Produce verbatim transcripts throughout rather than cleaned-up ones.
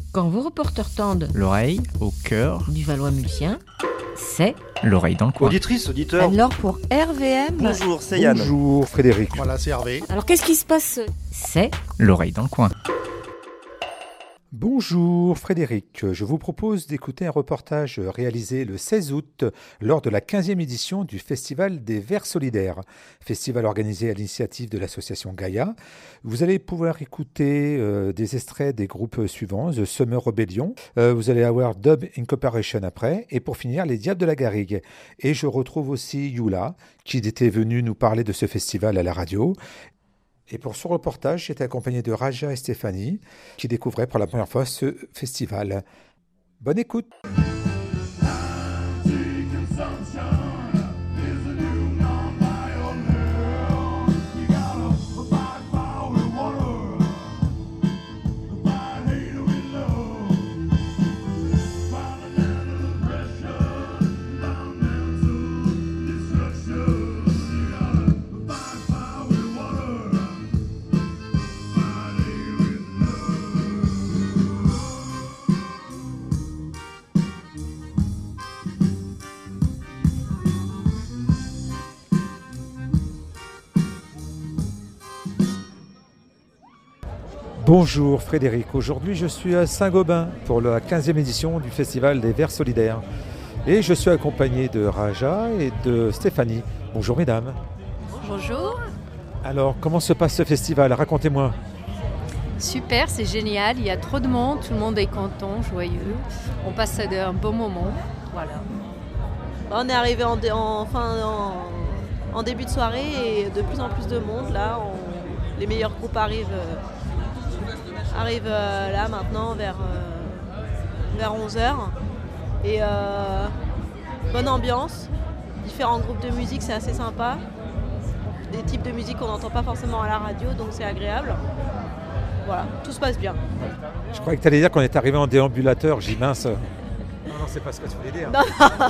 Quand vos reporters tendent l'oreille au cœur du Valois-Mulsien, c'est l'oreille dans le coin. Auditrice, auditeur. Alors pour R V M... Bonjour, c'est Yann. Bonjour Frédéric. Voilà, c'est Hervé. Alors qu'est-ce qui se passe? C'est l'oreille dans le coin. Bonjour Frédéric, je vous propose d'écouter un reportage réalisé le seize août lors de la quinzième édition du Festival des Verts Solidaires, festival organisé à l'initiative de l'association Gaïa. Vous allez pouvoir écouter euh, des extraits des groupes suivants, The Summer Rebellion, euh, vous allez avoir Dub Incorporation après, et pour finir, les Diables de la Garrigue. Et je retrouve aussi Yula, qui était venu nous parler de ce festival à la radio. Et pour ce reportage, j'étais accompagné de Raja et Stéphanie, qui découvraient pour la première fois ce festival. Bonne écoute! Bonjour Frédéric, aujourd'hui je suis à Saint-Gobain pour la quinzième édition du Festival des Verts Solidaires et je suis accompagné de Raja et de Stéphanie. Bonjour mesdames. Bonjour. Alors comment se passe ce festival? Racontez-moi. Super, c'est génial, il y a trop de monde, tout le monde est content, joyeux, on passe un bon moment, voilà. On est arrivé en, dé- en, fin, en, en début de soirée et de plus en plus de monde, là, on, les meilleurs groupes arrivent... arrive euh, là maintenant vers, euh, vers onze heures et euh, bonne ambiance, différents groupes de musique, c'est assez sympa, des types de musique qu'on n'entend pas forcément à la radio, donc c'est agréable. Voilà, tout se passe bien. Je croyais que tu allais dire qu'on est arrivé en déambulateur, j'ai mince. Non, non, c'est pas ce que tu voulais dire. Non.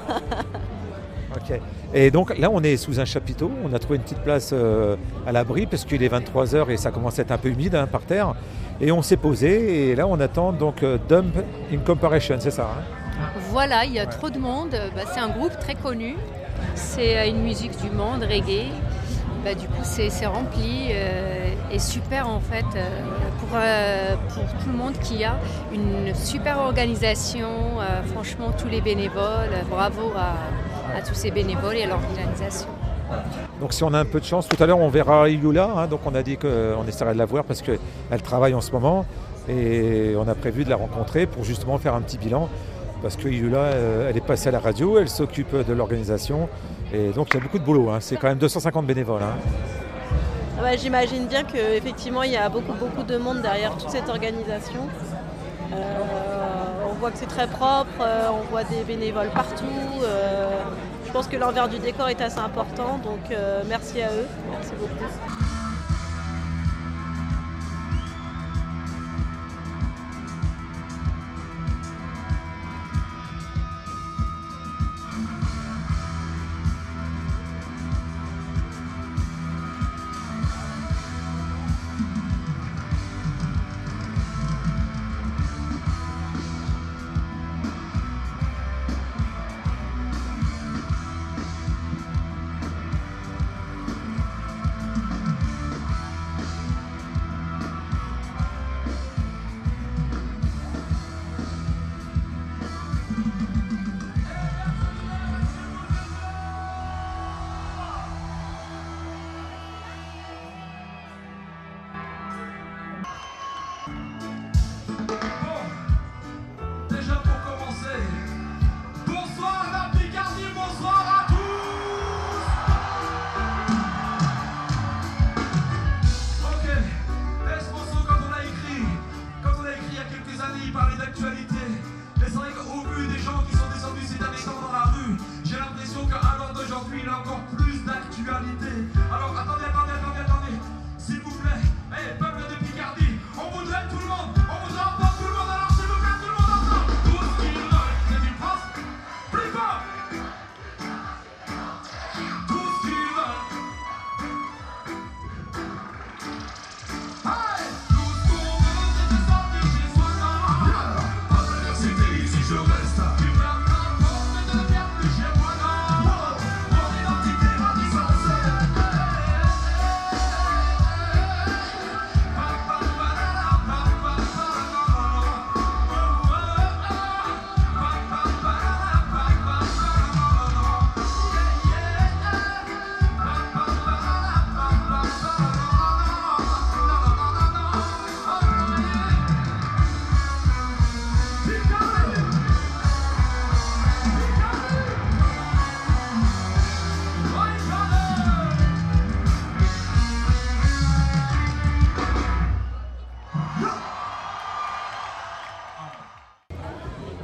Ok. Et donc là, on est sous un chapiteau. On a trouvé une petite place euh, à l'abri parce qu'il est vingt-trois heures et ça commence à être un peu humide hein, par terre. Et on s'est posé et là, on attend donc euh, Dump Incorporation, c'est ça hein? Voilà, il y a ouais. trop de monde. Bah, c'est un groupe très connu. C'est une musique du monde, reggae. Bah, du coup, c'est, c'est rempli euh, et super en fait euh, pour, euh, pour tout le monde qui a une super organisation. Euh, franchement, tous les bénévoles, bravo à, à tous ces bénévoles et à l'organisation. Donc si on a un peu de chance, tout à l'heure on verra Yula, hein, donc on a dit qu'on essaierait de la voir parce qu'elle travaille en ce moment et on a prévu de la rencontrer pour justement faire un petit bilan parce que Yula, euh, elle est passée à la radio, elle s'occupe de l'organisation et donc il y a beaucoup de boulot, hein. C'est quand même deux cent cinquante bénévoles. Hein. Ah bah, j'imagine bien qu'effectivement il y a beaucoup, beaucoup de monde derrière toute cette organisation. Euh, on voit que c'est très propre, euh, on voit des bénévoles partout. Euh, je pense que l'envers du décor est assez important, donc euh, merci à eux, merci beaucoup.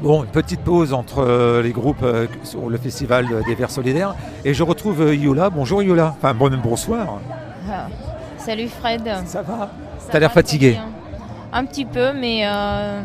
Bon, une petite pause entre euh, les groupes euh, sur le festival des Verts Solidaires. Et je retrouve euh, Yola. Bonjour Yola. Enfin, bon, bonsoir. Ah. Salut Fred. Ça va? Ça T'as l'air va fatigué. très bien. Un petit peu, mais euh,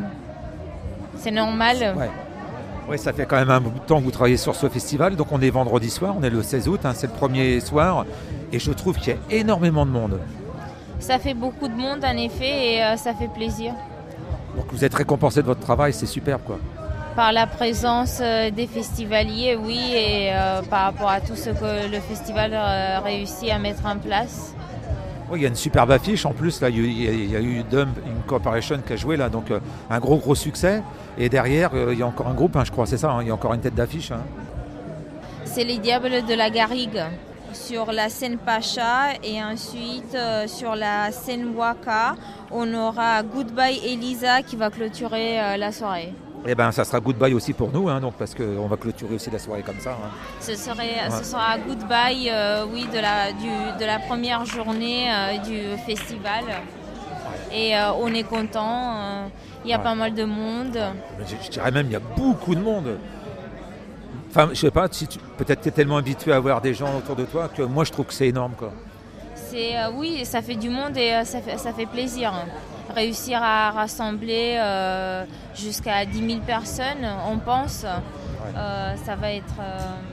c'est normal. Ouais. Ouais, ça fait quand même un bout de temps que vous travaillez sur ce festival. Donc on est vendredi soir, on est le seize août, hein, c'est le premier soir. Et je trouve qu'il y a énormément de monde. Ça fait beaucoup de monde en effet et euh, ça fait plaisir. Donc vous êtes récompensé de votre travail, c'est superbe quoi. Par la présence euh, des festivaliers, oui, et euh, par rapport à tout ce que le festival euh, réussit à mettre en place. Oui, il y a une superbe affiche en plus, là, il y a, il y a eu Dumb Incorporation qui a joué là, donc euh, un gros gros succès. Et derrière, euh, il y a encore un groupe, hein, je crois, c'est ça, hein, il y a encore une tête d'affiche. Hein. C'est les Diables de la Garrigue sur la scène Pacha et ensuite euh, sur la scène Waka, on aura Goodbye Elisa qui va clôturer euh, la soirée. Eh bien, ça sera goodbye aussi pour nous, hein, donc, parce qu'on va clôturer aussi la soirée comme ça. Hein. Ce, serait, Ouais. ce sera goodbye euh, oui, de, la, du, de la première journée euh, du festival. Et euh, on est content, euh, il y a Ouais. pas mal de monde. Je, je dirais même, il y a beaucoup de monde. Enfin, je sais pas, si tu, peut-être tu es tellement habitué à voir des gens autour de toi que moi, je trouve que c'est énorme, quoi. C'est, euh, oui, ça fait du monde et euh, ça, fait, ça fait plaisir. Réussir à rassembler euh, jusqu'à dix mille personnes, on pense, euh, ça va être, euh,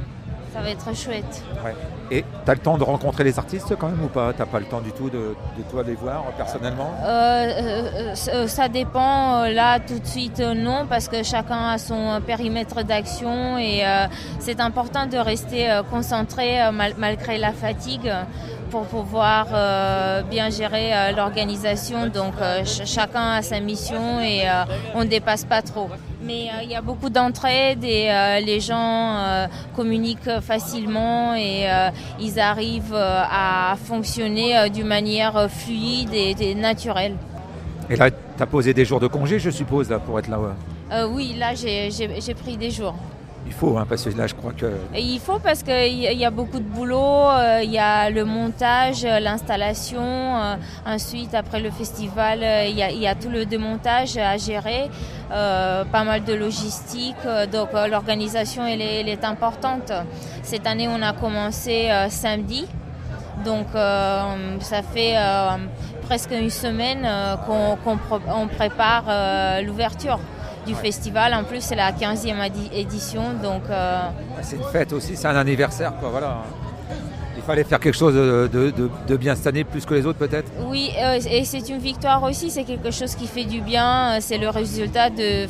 ça va être chouette. Ouais. Et tu as le temps de rencontrer les artistes quand même ou pas? Tu n'as pas le temps du tout de, de toi les voir personnellement? Euh, euh, euh, ça dépend, euh, là tout de suite euh, non, parce que chacun a son euh, périmètre d'action et euh, c'est important de rester euh, concentré euh, mal, malgré la fatigue pour pouvoir euh, bien gérer euh, l'organisation. Donc euh, ch- chacun a sa mission et euh, on ne dépasse pas trop. Mais il euh, y a beaucoup d'entraide et euh, les gens euh, communiquent facilement et euh, ils arrivent euh, à fonctionner euh, d'une manière euh, fluide et, et naturelle. Et là, tu as posé des jours de congé, je suppose, là, pour être là. Ouais. Euh, oui, là j'ai, j'ai, j'ai pris des jours. Il faut, hein, parce que là, je crois que... Et il faut parce qu'il y a beaucoup de boulot, euh, il y a le montage, euh, l'installation, euh, ensuite après le festival, euh, il y a, il y a tout le démontage à gérer, euh, pas mal de logistique, euh, donc euh, l'organisation elle est, elle est importante. Cette année on a commencé euh, samedi, donc euh, ça fait euh, presque une semaine euh, qu'on, qu'on pro- on prépare euh, l'ouverture du Ouais. festival. En plus, c'est la quinzième adi- édition, donc... Euh, C'est une fête aussi, c'est un anniversaire, quoi, voilà. Il fallait faire quelque chose de, de, de, de bien cette année, plus que les autres peut-être. oui, euh, et c'est une victoire aussi, c'est quelque chose qui fait du bien, euh, c'est le résultat de...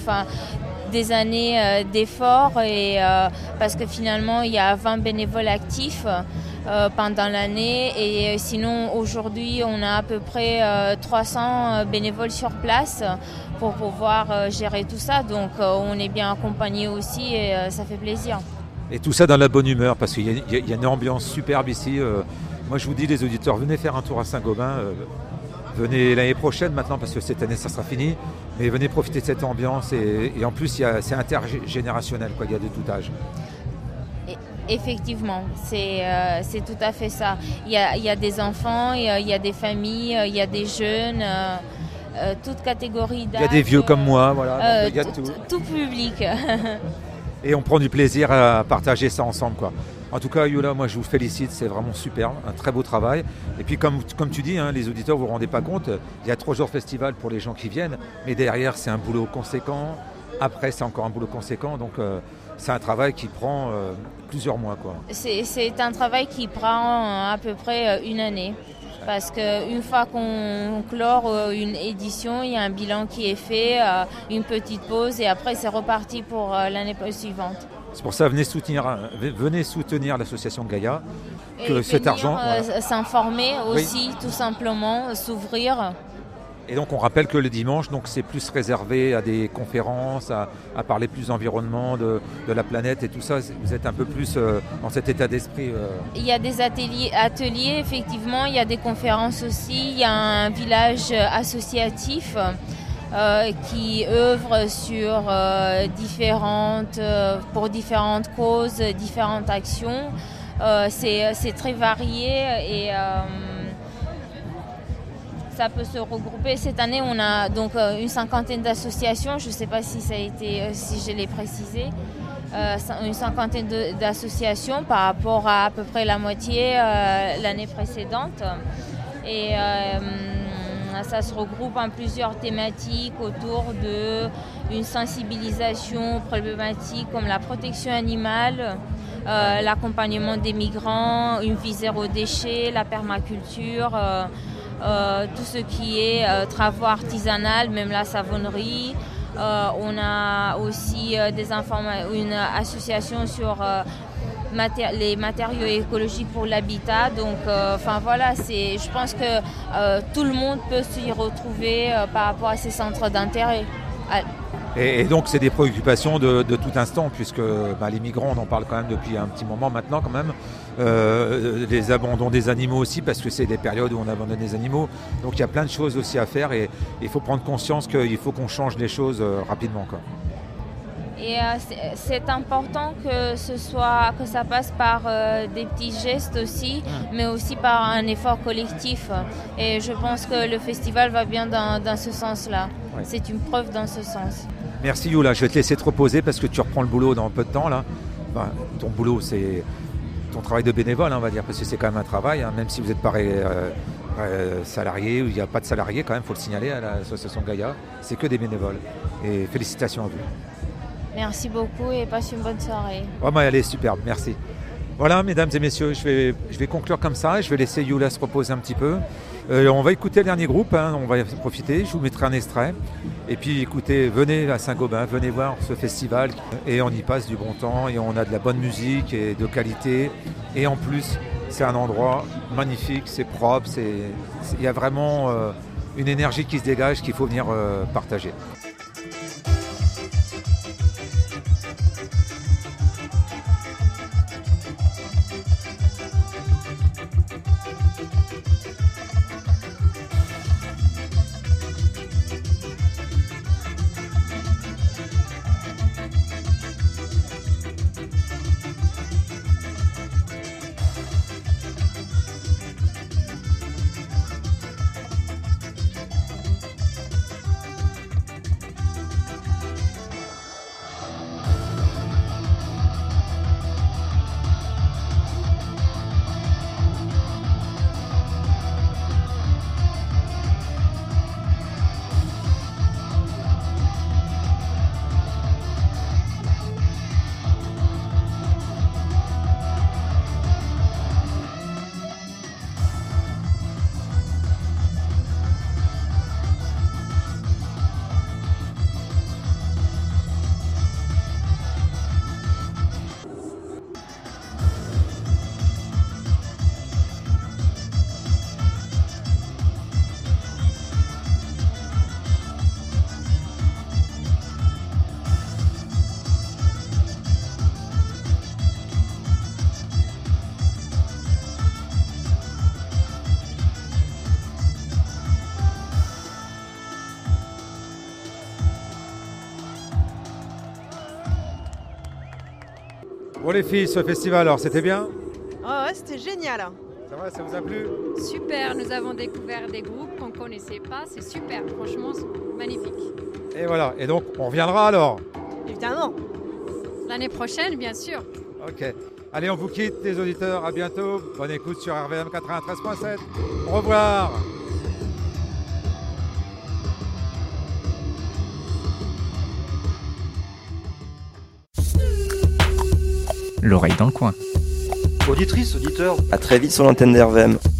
des années euh, d'efforts et euh, parce que finalement il y a vingt bénévoles actifs euh, pendant l'année et euh, sinon aujourd'hui on a à peu près euh, trois cents bénévoles sur place pour pouvoir euh, gérer tout ça, donc euh, on est bien accompagné aussi et euh, ça fait plaisir. Et tout ça dans la bonne humeur parce qu'il y, y, y a une ambiance superbe ici. Euh, moi je vous dis les auditeurs, venez faire un tour à Saint-Gobain. Euh, Venez l'année prochaine maintenant parce que cette année ça sera fini, mais venez profiter de cette ambiance et, et en plus il y a, c'est intergénérationnel, quoi, il y a de tout âge. Et, effectivement, c'est, euh, c'est tout à fait ça. Il y a, il y a des enfants, il y a, il y a des familles, il y a des jeunes, euh, euh, toute catégorie d'âge. Il y a des vieux comme moi, voilà, euh, donc il y a tout, tout. tout public. Et on prend du plaisir à partager ça ensemble, quoi. En tout cas, Yola, moi je vous félicite, c'est vraiment superbe, un très beau travail. Et puis comme, comme tu dis, hein, les auditeurs, vous ne vous rendez pas compte, il y a trois jours festival pour les gens qui viennent, mais derrière c'est un boulot conséquent, après c'est encore un boulot conséquent, donc euh, c'est un travail qui prend euh, plusieurs mois, quoi. C'est, c'est un travail qui prend à peu près une année. Parce qu'une fois qu'on clore une édition, il y a un bilan qui est fait, une petite pause et après c'est reparti pour l'année suivante. C'est pour ça venez soutenir, venez soutenir l'association Gaïa, que et cet venir, argent... Euh, voilà. S'informer aussi, oui. Tout simplement, s'ouvrir. Et donc on rappelle que le dimanche, donc c'est plus réservé à des conférences, à, à parler plus d'environnement, de, de la planète et tout ça. Vous êtes un peu plus euh, dans cet état d'esprit. Euh... Il y a des ateliers, ateliers, effectivement, il y a des conférences aussi. Il y a un village associatif euh, qui œuvre sur euh, différentes, euh, pour différentes causes, différentes actions. Euh, c'est, c'est très varié et euh, ça peut se regrouper. Cette année, on a donc une cinquantaine d'associations. Je ne sais pas si ça a été, si je l'ai précisé. Euh, une cinquantaine de, d'associations par rapport à à peu près la moitié euh, l'année précédente. Et euh, ça se regroupe en plusieurs thématiques autour d'une sensibilisation aux problématiques comme la protection animale, euh, l'accompagnement des migrants, une vie zéro déchet, la permaculture, euh, euh, tout ce qui est euh, travaux artisanal, même la savonnerie. Euh, on a aussi euh, des informa- une association sur euh, maté- les matériaux écologiques pour l'habitat. Donc, enfin euh, voilà, c'est, je pense que euh, tout le monde peut s'y retrouver euh, par rapport à ces centres d'intérêt. Et, et donc, c'est des préoccupations de, de tout instant, puisque bah, les migrants, on en parle quand même depuis un petit moment maintenant, quand même. Euh, les abandons des animaux aussi, parce que c'est des périodes où on abandonne des animaux. Donc, il y a plein de choses aussi à faire et il faut prendre conscience qu'il faut qu'on change les choses euh, rapidement, quoi. Et euh, c'est, c'est important que ce soit, que ça passe par euh, des petits gestes aussi, mais aussi par un effort collectif. Et je pense que le festival va bien dans, dans ce sens-là. Ouais. C'est une preuve dans ce sens. Merci Youla, je vais te laisser te reposer parce que tu reprends le boulot dans peu de temps là. Enfin, ton boulot, c'est ton travail de bénévole, hein, on va dire, parce que c'est quand même un travail, hein, même si vous n'êtes pas euh, euh, salarié ou il n'y a pas de salarié, quand même, il faut le signaler à l'association Gaïa. C'est que des bénévoles. Et félicitations à vous. Merci beaucoup et passe une bonne soirée. Oh, bah, allez, superbe, merci. Voilà, mesdames et messieurs, je vais, je vais conclure comme ça. Je vais laisser Youla se reposer un petit peu. Euh, on va écouter le dernier groupe, hein, on va en profiter. Je vous mettrai un extrait. Et puis écoutez, venez à Saint-Gobain, venez voir ce festival. Et on y passe du bon temps et on a de la bonne musique et de qualité. Et en plus, c'est un endroit magnifique, c'est propre. C'est, c'est, il y a vraiment euh, une énergie qui se dégage qu'il faut venir euh, partager. Bon les filles, ce festival, alors c'était bien ? Oh ouais, c'était génial. Ça va, ça vous a plu ? Super, nous avons découvert des groupes qu'on ne connaissait pas, c'est super, franchement, c'est magnifique. Et voilà, et donc on reviendra alors ? Évidemment. L'année prochaine, bien sûr. Ok, allez on vous quitte les auditeurs, à bientôt, bonne écoute sur R V M quatre-vingt-treize point sept, au revoir. L'oreille dans le coin. Auditrice, auditeur, à très vite sur l'antenne d'R V M.